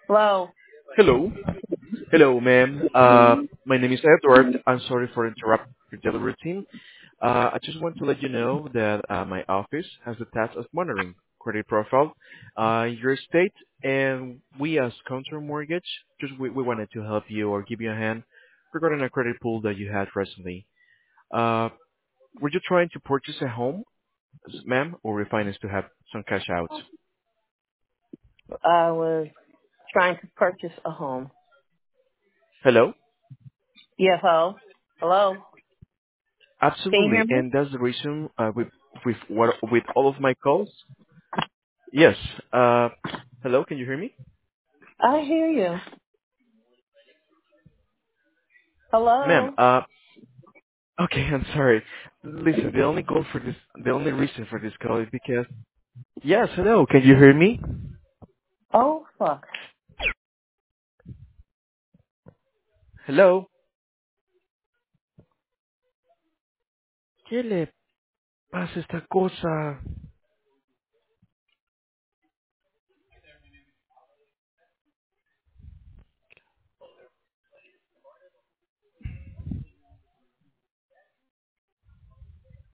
Hello. Hello. Hello, ma'am. My name is Edward. I'm sorry for interrupting your daily routine. I just want to let you know that my office has the task of monitoring credit profile, your state, and we as Counter Mortgage, we wanted to help you or give you a hand regarding a credit pool that you had recently. Uh, were you trying to purchase a home, ma'am, or refinance to have some cash out? I was trying to purchase a home. Hello? Yes, hello. Can you Absolutely, hear me? and that's the reason with all of my calls. Yes. Hello, can you hear me? I hear you. Ma'am, Hello. okay, I'm sorry. Listen, the only reason for this call is because, yes, hello, can you hear me? Oh, fuck. Hello. ¿Qué le pasa a esta cosa?